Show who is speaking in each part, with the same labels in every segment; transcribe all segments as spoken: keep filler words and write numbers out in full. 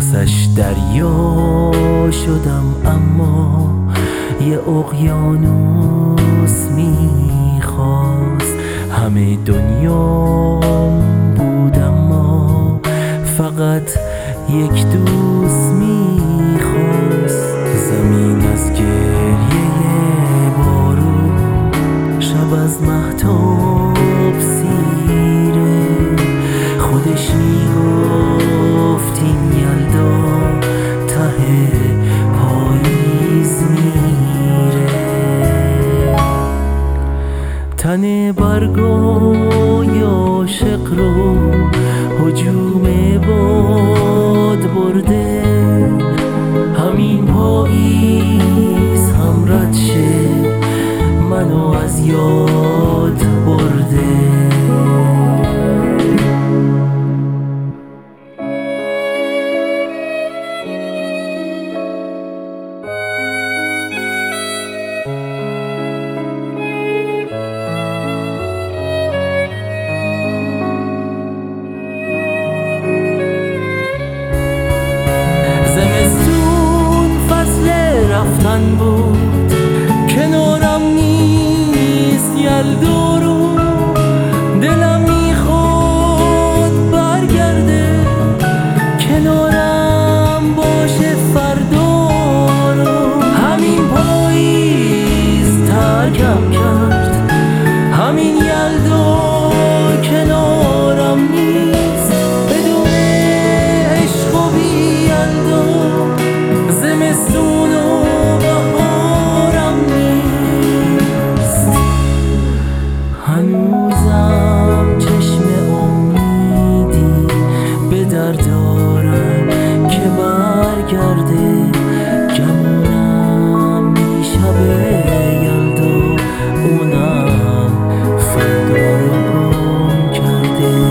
Speaker 1: واسش دریا شدم اما یه اقیانوس میخواست. همه دنیام بود اما فقط یک دوست میخواست. زمین از گریه بارون، شب از مهتاب سیره، خودش میگفت این یلدا ته پاییز میره. تن برگای عاشق رو هجوم باد برده، همین پاییز هم رد شه منو از یاد برده. رفتن بود کنارم نیست یلدا رو، دلم میخواد برگرده کنارم باشه فردا رو. همین پاییز ترکم کرد، همین یلدا کنارم نیست. بدون عشق و بی یلدا زمستون و بهارم نیست. هنوزم چشم امیدی به در دارم که برگرده، گمونم میشبه یلدا اونم فردا رو گم کرده.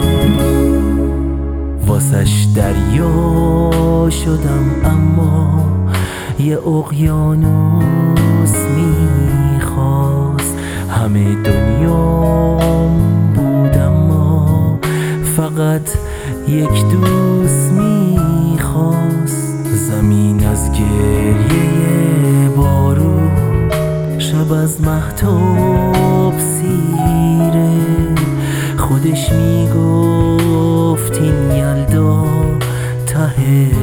Speaker 1: واسش دریا شدم اما یه اقیانوس میخواست. همه دنیام بود اما فقط یک دوست میخواست. زمین از گریه بارون، شب از مهتاب سیره، خودش میگفت این یلدا ته